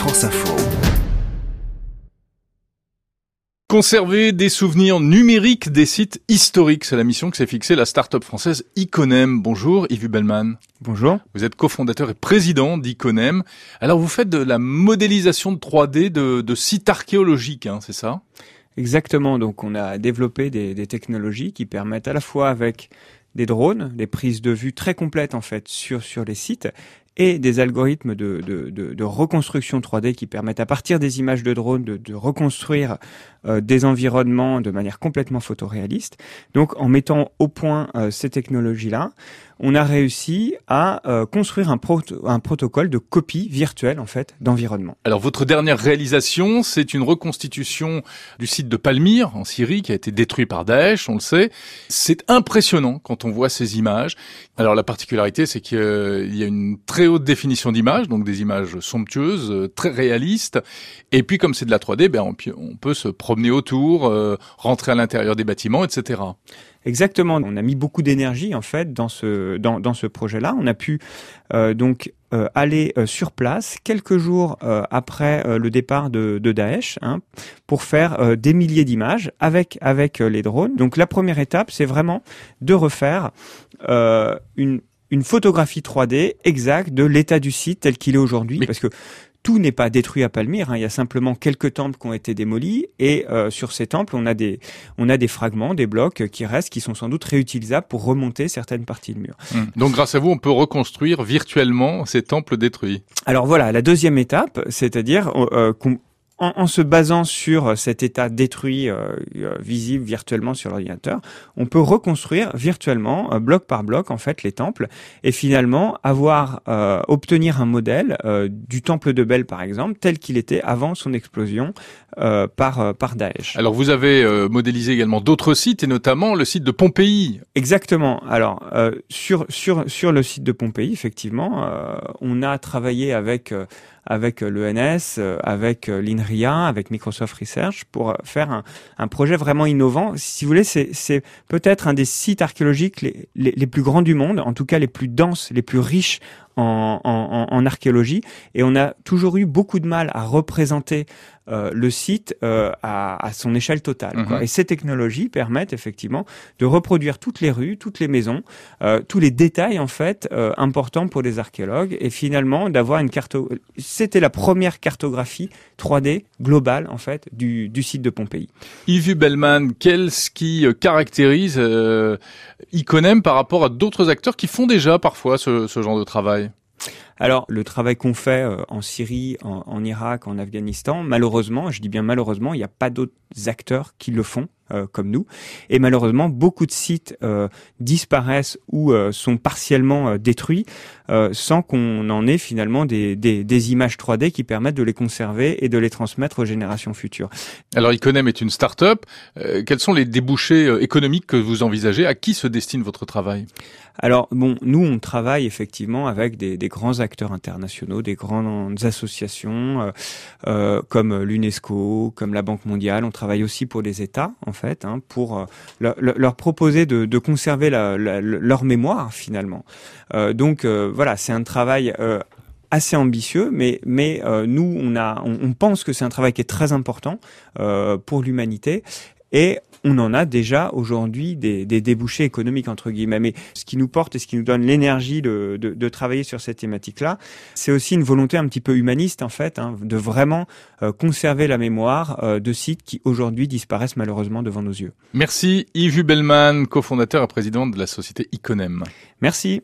France Info. Conserver des souvenirs numériques des sites historiques, c'est la mission que s'est fixée la start-up française Iconem. Bonjour Yves Hubelmann. Bonjour. Vous êtes cofondateur et président d'Iconem. Alors vous faites de la modélisation de 3D de sites archéologiques, c'est ça ? Exactement, donc on a développé des technologies qui permettent à la fois avec des drones, des prises de vue très complètes en fait sur les sites, et des algorithmes de reconstruction 3D qui permettent à partir des images de drones de reconstruire des environnements de manière complètement photoréaliste. Donc en mettant au point ces technologies-là, on a réussi à construire un protocole de copie virtuelle en fait d'environnement. Alors votre dernière réalisation, c'est une reconstitution du site de Palmyre en Syrie qui a été détruit par Daesh, on le sait. C'est impressionnant quand on voit ces images. Alors la particularité, c'est qu'il y a une très haute définition d'image, donc des images somptueuses, très réalistes. Et puis comme c'est de la 3D, on peut se promener autour, rentrer à l'intérieur des bâtiments, etc. Exactement. On a mis beaucoup d'énergie en fait dans ce projet-là. On a pu aller sur place quelques jours après le départ de Daesh pour faire des milliers d'images avec les drones. Donc la première étape, c'est vraiment de refaire une photographie 3D exacte de l'état du site tel qu'il est aujourd'hui, parce que tout n'est pas détruit à Palmyre, il y a simplement quelques temples qui ont été démolis et sur ces temples, on a des fragments, des blocs qui restent, qui sont sans doute réutilisables pour remonter certaines parties de mur. Donc grâce à vous, on peut reconstruire virtuellement ces temples détruits. Alors voilà, la deuxième étape, c'est-à-dire en se basant sur cet état détruit visible virtuellement sur l'ordinateur, on peut reconstruire virtuellement, bloc par bloc, en fait, les temples, et finalement obtenir un modèle du temple de Bel, par exemple, tel qu'il était avant son explosion par Daesh. Alors vous avez modélisé également d'autres sites, et notamment le site de Pompéi. Exactement. Alors sur le site de Pompéi, effectivement, on a travaillé avec l'ENS, avec l'INRIA, avec Microsoft Research pour faire un projet vraiment innovant. Si vous voulez, c'est peut-être un des sites archéologiques les plus grands du monde, en tout cas les plus denses, les plus riches en archéologie. Et on a toujours eu beaucoup de mal à représenter le site à son échelle totale. Quoi. Et ces technologies permettent effectivement de reproduire toutes les rues, toutes les maisons, tous les détails en fait importants pour les archéologues, et finalement d'avoir c'était la première cartographie 3D globale en fait du site de Pompéi. Yves Hubelmann, qu'est-ce qui caractérise Iconem par rapport à d'autres acteurs qui font déjà parfois ce genre de travail ? Alors, le travail qu'on fait en Syrie, en Irak, en Afghanistan, malheureusement, je dis bien malheureusement, il n'y a pas d'autres acteurs qui le font comme nous. Et malheureusement, beaucoup de sites disparaissent ou sont partiellement détruits sans qu'on en ait finalement des images 3D qui permettent de les conserver et de les transmettre aux générations futures. Alors, Iconem est une start-up. Quels sont les débouchés économiques que vous envisagez ? À qui se destine votre travail ? Alors, nous, on travaille effectivement avec des grands acteurs internationaux, des grandes associations comme l'UNESCO, comme la Banque mondiale. On travaille aussi pour les États, en fait, pour leur proposer de conserver leur mémoire, finalement. Donc, voilà, c'est un travail assez ambitieux, mais nous, on pense que c'est un travail qui est très important pour l'humanité. Et on en a déjà aujourd'hui des débouchés économiques entre guillemets. Mais ce qui nous porte et ce qui nous donne l'énergie de travailler sur cette thématique-là, c'est aussi une volonté un petit peu humaniste en fait, de vraiment conserver la mémoire de sites qui aujourd'hui disparaissent malheureusement devant nos yeux. Merci Yves Hubelmann, cofondateur et président de la société Iconem. Merci.